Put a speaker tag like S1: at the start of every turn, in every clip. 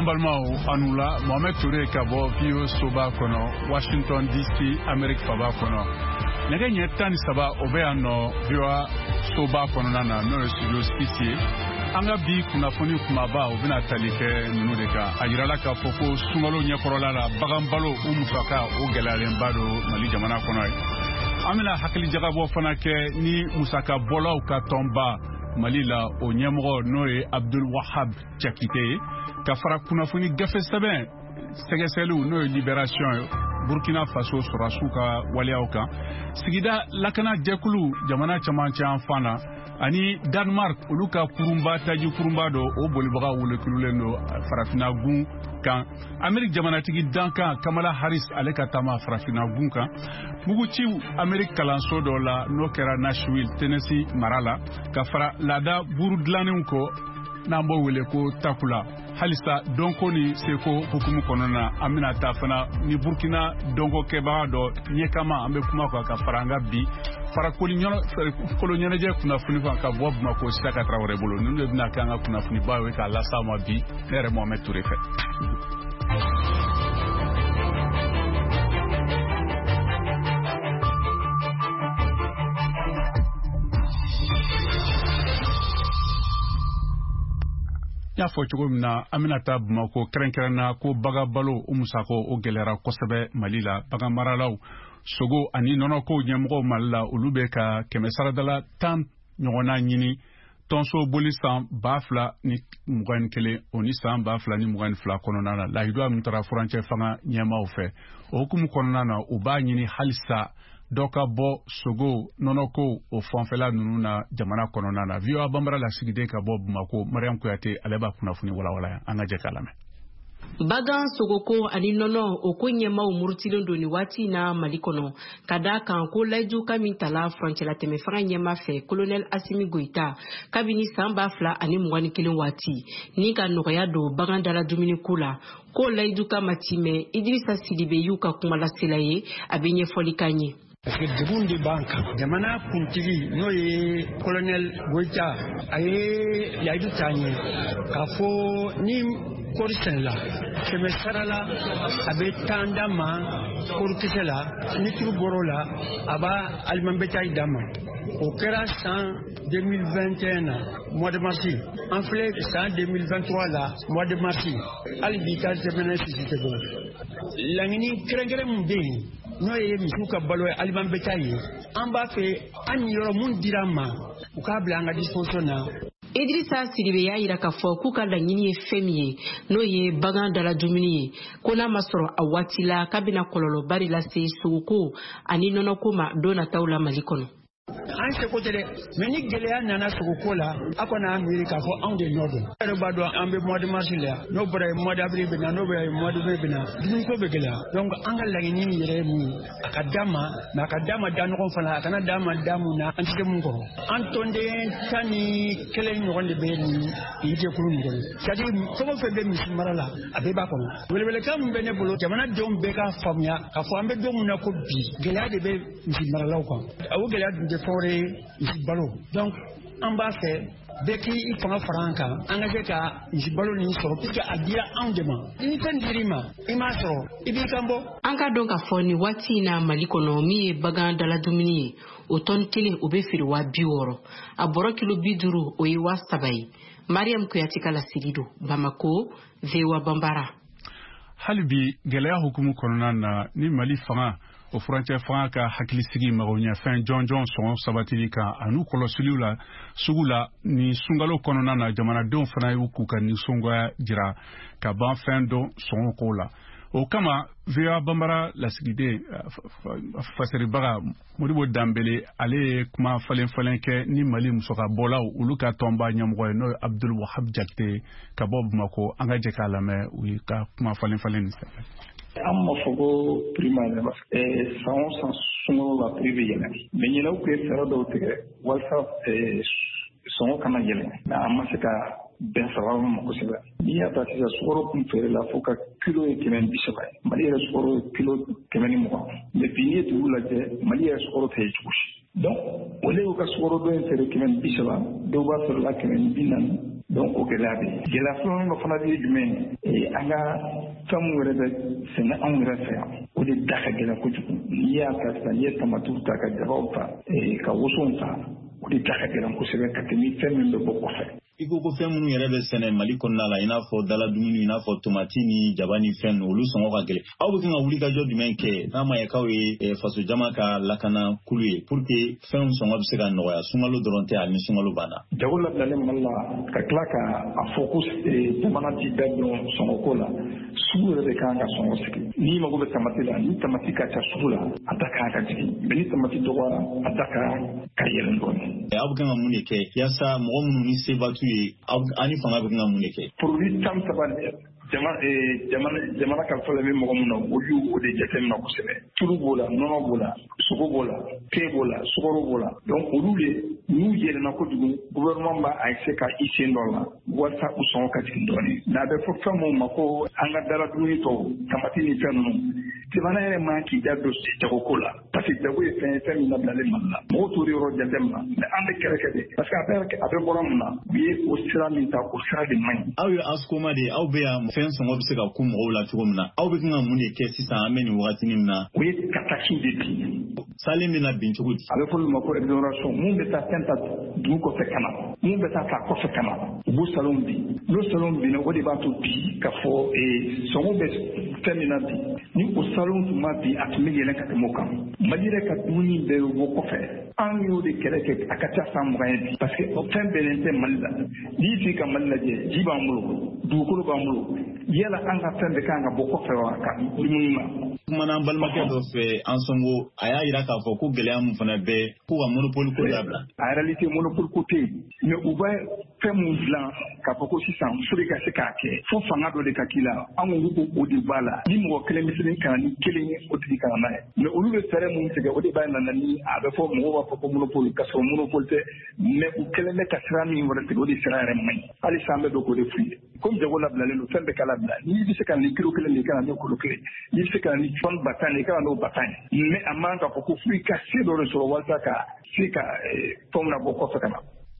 S1: Balmao Anula, Mohamed Touré Kabo, Vio Soba Kono, Washington DC, Amerique Faba Kono. Nege Nyetani Saba, Obeano, Vio Soba Konona, no studio Spiti. Anga bi kunafoni kumaba ubina talike nunudeka ajirala ka foko sungalo nyakorola bagambalo umusaka ogelalen bado mali jamana kono amina hakili jagabo fana ke ni musaka bolaw ka tomba malila o nyamro noye Abdul Wahab Jakite ka fara kunafoni gafe seben segeselu no libération Burkina Faso surasuka waliauka sigida lakana jekulu jamana chamancha fana ani Denmark uluka kurumba taji kurumba do o bolibaga wule kululendo farafina gun kan Amerique jamanatigi danka Kamala Harris aleka tama farafina gun kan muguci Amerique kalanso do la no kera Nashville Tennessee marala ka fara lada burudlanen ko nambo wele ko takula halisa donko ni seko hukumu konona amina tafana ni Burkina donko keba do nyekama ambe kuma kwa ka faranga bi fara kolonyono je kuna funi ka bob mako saka Traoré bolo nunde bina kanga kuna funi bawe ka la sama bi nere Mohamed Touré fe ya fo cogo mina amina ta Bamako krenkrena ko bagabalo umusako o gelera kosebe malila bagamaralaw sogo ani nono ko nyamgo malla ulube ka kemesaradala tam nyona nyini tonso bolisan bafla ni mugan kele oni san bafla ni mugan fla kononana la hidwa mutara franche fanga nyama ofe okumu kononana uba nyini halisa doka bo sogo nonoko o fonfela nununa jamana kononana vio bambara la sigide ka bo Bamako Mariam Kuyate aleba kunafuni wala anga je kalame
S2: Bagan sogoko ani nono okonye ma umurtilondo ni wati na malikono kada kan ko laju kamitala frontière teme franye ma fe colonel Assimi Goïta kabini samba fla ani mwani kilin wati ni ka noya do bagan dala dumini kula ko laju kamatime Idrissa Sidibe yuka kumala selaye abenye folikanye
S3: parce que Debundi Banka, Jamana Kuntigi, Noye, Colonel Goïta, Aye, Yaidu Tanye, Kafo, Nim, Korisela, Kemesarala, Abe Tandama, Korukisela, Nitu Borola, Aba Almambeta Dama. Au Kera 2021, mois de mars, en flèche 2023 là, mois de mars, Albika Zemena Sisitego. Langini Krengerem Ding. No ye misuka balo aliman betaye amba fe an yoro mun dirama ukabla anga disponsona
S2: Idrissa Sidibe ya ira kafo kuka la nyini femie no ye bagan dala dumuni kona masoro awatila kabina kololo bari la se suko ani nono kuma dona taula malikono
S3: an se ko tele meni gelea nana sukola akona America fo on de nord bado ambe mois de mars là no bre mois d'avril bena no bre mois de mai bena dum ko be gela donc angal la ni yere mu akadama dano ko fala kana dama na antite mun ko antonde tani kele ni wonde be ni yite kulu ni c'est à dire fo fe be mismarala abe ba ko wele kam be ne bolo jamana dom be ka famya ka fo ambe dom na ko bi gelea de be mismarala ko awu gelea de forêt ici balo donc en bas fait beki ifanga franka angaje ka ici balo ni so pika adia andema ni tendirima imaso ibikambo
S2: anga donc afoni wati na malikono mi bagan dala dumini oton kile obefiri wa biworo aboro kilo biduru oyi wastabai Mariam Kuyate kala Sidido Bamako vewa Bambara
S1: halbi gelaya hukumu kononana ni mali fanga o frontière franca hakili sigi magonya fin John Johnson sabatili ka anu kolosilula sugula ni sungalo kononana jamana don fana yuku ka ni sungwa jira ka ban fin do son kola o kama via Bambara la sigide faseri baga modibo dambele ale kuma falen ke ni mali musoka bola uluka tomba nyamgo no Abdul Wahab Jakite ka bob mako anga je kala me uli ka kuma falen
S4: amma fogo primaire sans songo la privé yana mais ni law que fera do te whatsapp songo kama yele na amma sika ben sababu mo seba ni ata sisa soro kum fere la foka kilo e kemen bisaba mali era soro kilo kemen mo le pini tu la je mali era soro te chushi donc ole o ka soro do en fere kemen bisaba do ba fere la kemen binan donc o gɛlɛya bɛ gɛlɛya filanan dɔ fana bɛ jumɛn an ka fɛn min yɛrɛ bɛ sɛnɛ anw yɛrɛ fɛ yan o de da ka gɛlɛn kojugu n'i y'a ta sisan n'i ye tamatiw ta ka jabaw ta ka woson ta o de da ka gɛlɛn kosɛbɛ ka tɛmɛ fɛn min bɛ bɔ kɔfɛ.
S5: I ko fɛn minnu yɛrɛ bɛ sɛnɛ Mali kɔnɔna la i n'a fɔ dala dumuni i n'a fɔ tomati ni jaba ni fɛn olu sɔngɔ ka gɛlɛn aw bɛ kan ka wuli ka jɔ jumɛn kɛ n'a ma ye k'aw ye faso jama ka lakana kulu ye pour que fɛnw sɔngɔ bɛ se ka nɔgɔya sunkalo dɔrɔn tɛ ani sunkalo banna.
S4: Jago labilalen Mali la ka tila ka a fɔ ko jamana ti bɛɛ dɔn sɔngɔko la sugu yɛrɛ de kan ka sɔngɔ sigi n'i mago bɛ tamati la ni tamati ka ca sugu la a da kan ka jigin mais ni tamati dɔgɔyara a da ka yɛlɛn dɔɔnin.
S5: Aw bɛ kan ka mun de kɛ yaasa mɔgɔ minnu ni seba t'u ye ani fanga bɛ kan ka mun de kɛ.
S4: Produit tan saba jamana ka fɔlɔ bɛ mɔgɔ min na olu o de jateminɛ kosɛbɛ tulu b'o la nɔnɔ b'o la sogo b'o la te b'o la sukaro b'o la donc olu de n'u yɛlɛnna kojugu gouvernement b'a essayer ka i sen dɔ la walasa u sɔngɔ ka jigin dɔɔnin n'a bɛ fɔ fɛn minnu ma ko an ka dala dumuni tɔw tamati ni fɛn ninnu jamana yɛrɛ man k'i da don jagoko la parce que jago ye fɛn min labilalen Mali la mɔgɔw t'o yɔrɔ jateminɛ mais an bɛ kɛrɛkɛ de parce que a bɛ bɔra mun na u ye o sira min ta o sira de man ɲi.
S5: Aw ye ASCOMA de aw bɛ yan fɛn sɔngɔ bɛ se ka ku mɔgɔw la cogo min na aw bɛ kan ka mun de kɛ sisan an bɛ nin wagati min na.
S4: O ye ka taxe de bin.
S5: Salen bɛna bin cogo di.
S4: A bɛ fɔ olu ma ko exonération mun bɛ taa fɛn ta dugu kɔfɛ ka na mun bɛ taa kɔfɛ ka na u b'u salon bin n'o salon binna o de b'a to bi ka fɔ sɔngɔ bɛ fɛn min na bi ni o salon tun ma bi a tun bɛ yɛlɛn ka tɛmɛ o kan Mali yɛrɛ ka dumuni bɛɛ bɛ bɔ kɔfɛ an y'o de kɛlɛ kɛ a ka ca san 20 ye bi parce que o fɛn bɛnnen tɛ Mali la n'i fi ka Mali lajɛ ji b'an bolo dugukolo b'an bolo yala an ka fɛn bɛɛ kan ka bɔ kɔfɛ wa ka dumuni ma.
S5: Kumana an balimakɛ dɔ fɛ an sɔngo a y'a jira k'a fɔ ko gɛlɛya mun fana bɛ ko ka monopole ko dabila.
S4: En réalité monopole ko tɛ yen mais u bɛ fɛn mun dilan k'a fɔ ko sisan fo de ka se k'a kɛ fo fanga dɔ de ka k'i la an ko o de b'a la ni mɔgɔ kelen bɛ se ka na ni kelen ye o tigi ka na n'a ye mais olu bɛ fɛɛrɛ mun tigɛ o de b'a nana ni a bɛ fɔ mɔgɔw b'a fɔ ko monopole ka sɔrɔ monopole tɛ mais u kelen bɛ ka sira min wɛrɛ tigɛ o de sira yɛrɛ man ɲi hali san bɛ don k'o de f'u ye comme jago labilalen don fɛn bɛɛ ka labila n'i bɛ se ka ni kilo kelen de ka na n'o kilo kelen n'i bɛ se ka ni tonne batan de ka na n'o batan ye mais a man ka fɔ ko f'i ka se dɔ de sɔrɔ walasa ka se ka fɛnw labɔ kɔfɛ ka na.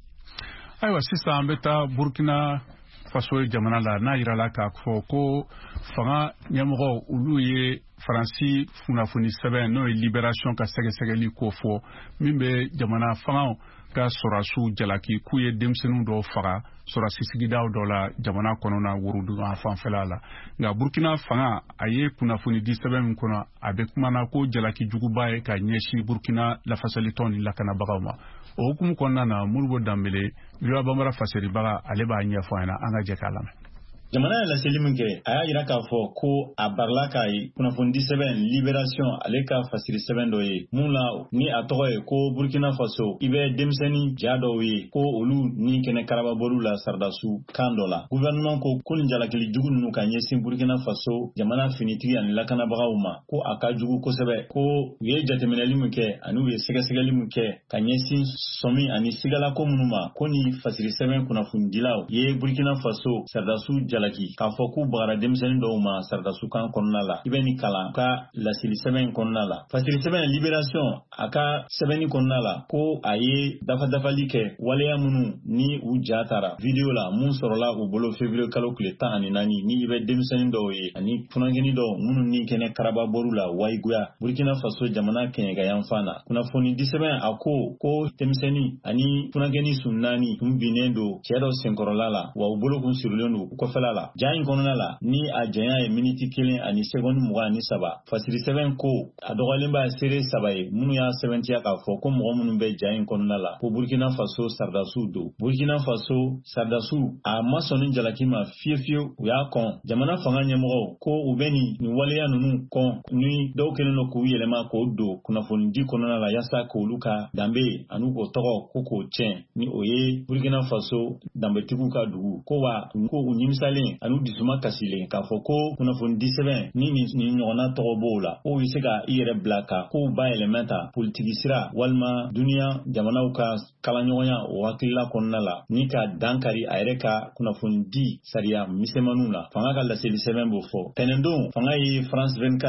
S1: Ayiwa sisan an bɛ taa Burkina Faso jamana la n'a yirala k'a fɔ ko fanga ɲɛmɔgɔ olu ye Faransi kunnafoni sɛbɛn n'o ye Libération ka sɛgɛsɛgɛli ko fɔ min bɛ jamana fangaw ka sɔrɔdasiw jalaki k'u ye denmisɛnninw dɔw faga sɔrɔdasi sigidaw dɔ la jamana kɔnɔna Worodugu fanfɛla la nka Burkina fanga a ye kunnafoni di sɛbɛn min kɔnɔ a bɛ kumana ko jalaki juguba ye ka ɲɛsin Burkina lafasalitɔn ni lakanabagaw ma o hukumu kɔnɔna na Modibo Dembele Yoya Bambara faseribaga ale b'a ɲɛfɔ an na an ka jɛ k'a lamɛn.
S5: Jamana ye laseli min kɛ a y'a jira k'a fɔ ko a barila k'a ye kunnafoni di sɛbɛn Libération ale ka fasiri sɛbɛn dɔ ye mun la ni a tɔgɔ ye ko Burkina Faso i bɛ denmisɛnnin ja dɔw ye ko olu ni kɛnɛ karababɔliw la sardasu kan dɔ la gouvernement ko nin jalakili jugu ninnu ka ɲɛsin Burkina Faso jamana finitigi ani lakanabagaw ma ko a ka jugu kosɛbɛ ko u ye jateminɛli min kɛ ani u ye sɛgɛsɛgɛli min kɛ ka ɲɛsin sɔmi ani sigalako minnu ma ko ni fasiri sɛbɛn kunnafonidilaw ye Burkina Faso sardasu jalaki k'a fɔ k'u bagara denmisɛnnin dɔw ma sardasu kan kɔnɔna la i bɛ nin kalan ka lasili sɛbɛn kɔnɔna la fasiri sɛbɛn Libération a ka sɛbɛnni kɔnɔna la ko a ye dafadafali kɛ waleya minnu ni u ja tara video la mun sɔrɔla u bolo février kalo tile 14 ni i bɛ denmisɛnnin dɔw ye ani funankɛni dɔw minnu ni kɛnɛ karababɔliw la wayiguya Burkina Faso jamana kɛɲɛkayan fan na kunnafoni di sɛbɛn a ko denmisɛnnin ani funankɛni sun 4 tun binnen don cɛ dɔ senkɔrɔla la wa u bolo kun sirilen don u kɔfɛla la ja in kɔnɔna la ni a janya ye miniti 1 ani seconde 23 fasiri sɛbɛn ko a dɔgɔlen b'a seere 3 ye minnu y'a sɛbɛntiya k'a fɔ ko mɔgɔ minnu bɛ ja in kɔnɔna la ko Burkina Faso sardasiw don Burkina Faso sardasiw a ma sɔn ni jalaki ma fiyefiyewu u y'a kɔn jamana fanga ɲɛmɔgɔw ko u bɛ nin waleya ninnu kɔn ni dɔw kɛlen don k'u yɛlɛma k'o don kunnafoni di kɔnɔna la yaasa k'olu ka danbe ani k'o tɔgɔ ko k'o tiɲɛ ni o ye Burkina Faso danbetigiw ka dugu ko wa ko u nimisalen ani dusuma kasilen k'a fɔ ko kunnafoni di sɛbɛn ni nin ɲɔgɔnna tɔgɔ b'o la o bɛ se ka i yɛrɛ bila ka kow bayɛlɛma ta politiki sira walima duniya jamanaw ka kalaɲɔgɔnya o hakilila kɔnɔna la ni ka dankari a yɛrɛ ka kunnafoni di sariya misɛnmaninw la fanga ka laseli sɛbɛn b'o fɔ tɛnɛndon fanga ye France 24